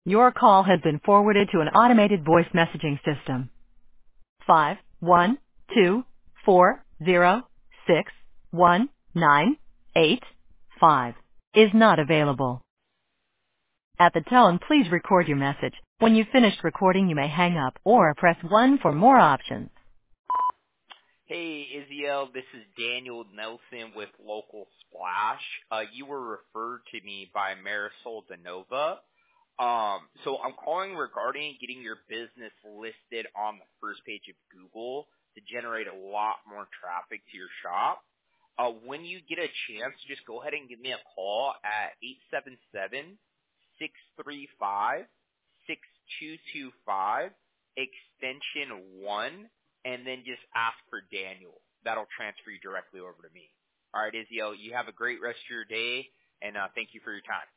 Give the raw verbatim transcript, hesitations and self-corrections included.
Your call has been forwarded to an automated voice messaging system. Five one two four zero six one nine eight five is not available. At the tone, please record your message. When you've finished recording, you may hang up or press one for more options. Hey, Izziel, this is Daniel Nelson with Local Splash. Uh, you were referred to me by Marisol DeNova. Um, so I'm calling regarding getting your business listed on the first page of Google to generate a lot more traffic to your shop. Uh, when you get a chance, just go ahead and give me a call at eight seven seven, six three five, six two two five, extension one, and then just ask for Daniel. That'll transfer you directly over to me. All right, Izziel, you have a great rest of your day, and uh, thank you for your time.